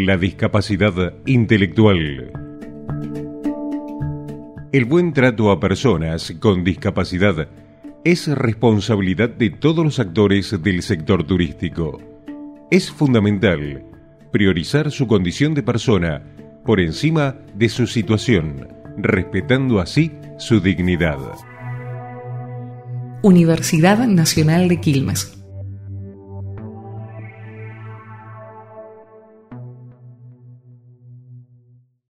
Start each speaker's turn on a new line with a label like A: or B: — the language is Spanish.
A: la discapacidad intelectual. El buen trato a personas con discapacidad es responsabilidad de todos los actores del sector turístico. Es fundamental priorizar su condición de persona por encima de su situación, respetando así su dignidad.
B: Universidad Nacional de Quilmes.